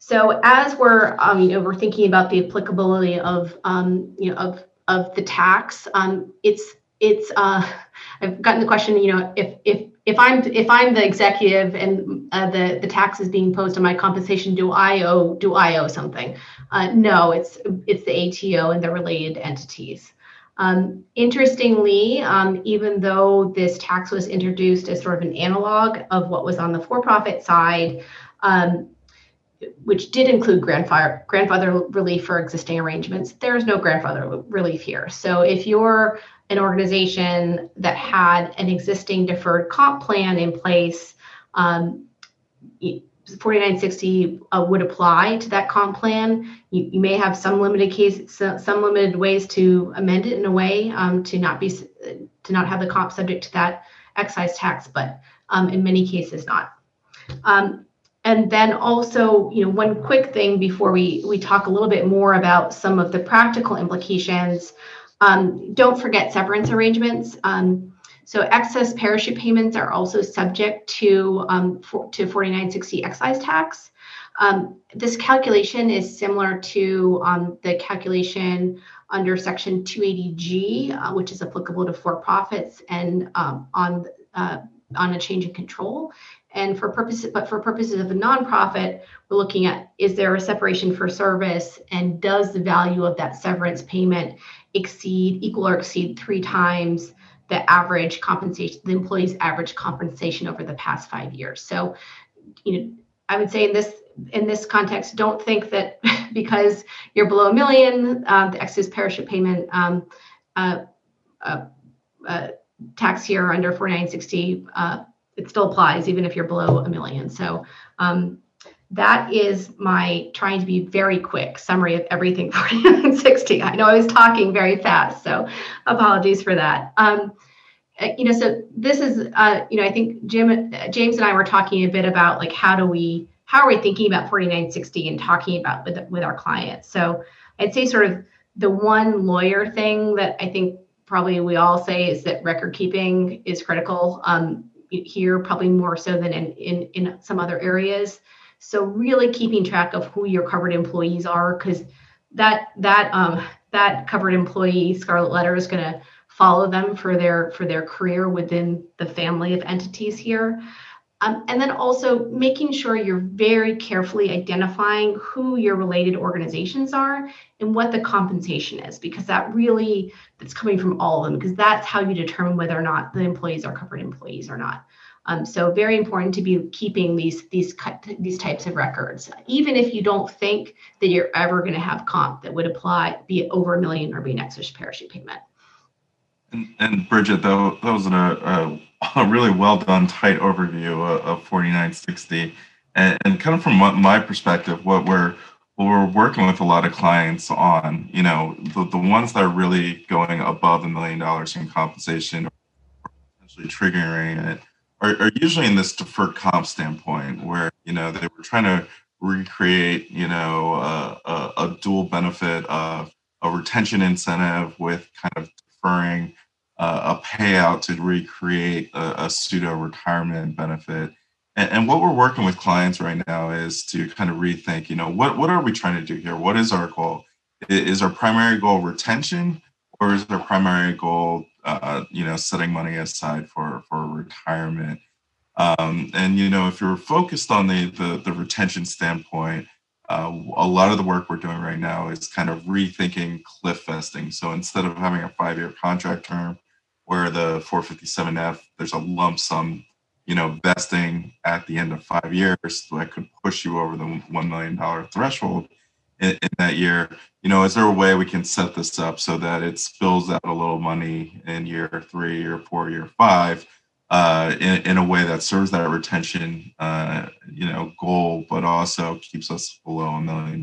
So as we're thinking about the applicability of the tax, I've gotten the question, if I'm the executive and the tax is being imposed on my compensation, do I owe something? No, it's the ATO and the related entities. Interestingly, even though this tax was introduced as sort of an analog of what was on the for-profit side, which did include grandfather relief for existing arrangements, there is no grandfather relief here. So if you're an organization that had an existing deferred comp plan in place, 4960 would apply to that comp plan. You may have some limited ways to amend it in a way to not have the comp subject to that excise tax, but in many cases not. And then also, one quick thing before we talk a little bit more about some of the practical implications. Don't forget severance arrangements. So excess parachute payments are also subject to 4960 excise tax. This calculation is similar to the calculation under Section 280G, which is applicable to for-profits and on a change in control. And for purposes of a nonprofit, we're looking at, is there a separation for service, and does the value of that severance payment equal or exceed 3 times the average compensation, the employee's average compensation over the past 5 years? So, I would say in this context, don't think that because you're below $1 million, the excess parachute payment tax year under 4960, it still applies even if you're below $1 million. So that is my trying to be very quick summary of everything 4960. I know I was talking very fast, so apologies for that. So this is, I think James and I were talking a bit about like how are we thinking about 4960 and talking about with our clients. So I'd say sort of the one lawyer thing that I think probably we all say is that record keeping is critical. Here, probably more so than in some other areas. So really keeping track of who your covered employees are, because that covered employee scarlet letter is going to follow them for their career within the family of entities here. And then also making sure you're very carefully identifying who your related organizations are and what the compensation is, because that's coming from all of them, because that's how you determine whether or not the employees are covered employees or not. So very important to be keeping these types of records, even if you don't think that you're ever going to have comp that would apply, be it over $1 million or be an excess parachute payment. And Bridget, that was a really well done, tight overview of 4960, and kind of from my perspective, what we're working with a lot of clients on, the ones that are really going above $1 million in compensation, or potentially triggering it, are usually in this deferred comp standpoint, where they were trying to recreate a dual benefit of a retention incentive with kind of deferring a payout to recreate a pseudo retirement benefit. And what we're working with clients right now is to kind of rethink, what are we trying to do here? What is our goal? Is our primary goal retention, or is our primary goal, setting money aside for retirement? And, if you're focused on the retention standpoint, a lot of the work we're doing right now is kind of rethinking cliff vesting. So instead of having a 5-year contract term where the 457F, there's a lump sum, vesting at the end of 5 years that could push you over the $1 million threshold in that year. Is there a way we can set this up so that it spills out a little money in year 3 or 4, year 5, in a way that serves that retention, goal, but also keeps us below $1 million.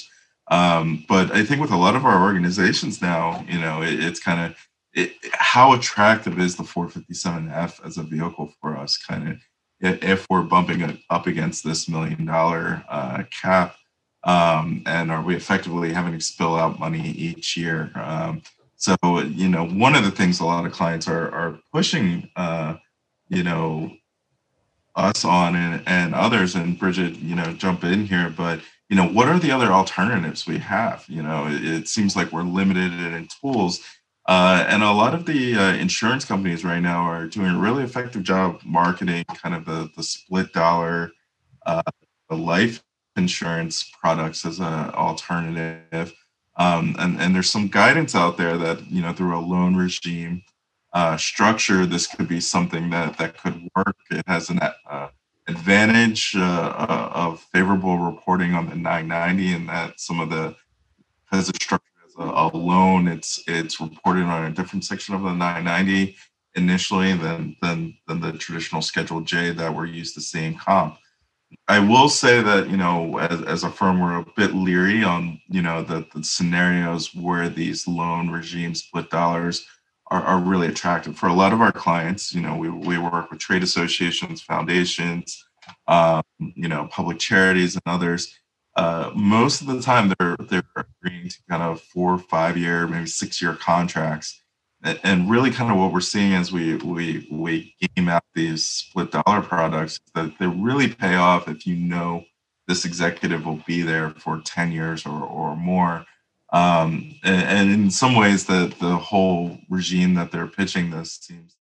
But I think with a lot of our organizations now, it's kind of, how attractive is the 457F as a vehicle for us, kind of, if we're bumping it up against this $1 million cap, and are we effectively having to spill out money each year? So, one of the things a lot of clients are pushing, us on and others, and Bridget, jump in here, but what are the other alternatives we have? It seems like we're limited in tools. And a lot of the insurance companies right now are doing a really effective job marketing kind of the split dollar uh, the life insurance products as an alternative. And there's some guidance out there that, through a loan regime structure, this could be something that could work. It has an advantage of favorable reporting on the 990, and that some of the, because it's structured as a loan, it's reported on a different section of the 990 initially than the traditional Schedule J that we're used to seeing comp. I will say that, as a firm, we're a bit leery on, the scenarios where these loan regimes, split dollars, are really attractive for a lot of our clients. We work with trade associations, foundations, public charities, and others. Most of the time, they're agreeing to kind of 4 or 5 year, maybe 6 year contracts, and really kind of what we're seeing as we game out these split dollar products, that they really pay off if this executive will be there for 10 years or more. And in some ways, the whole regime that they're pitching this seems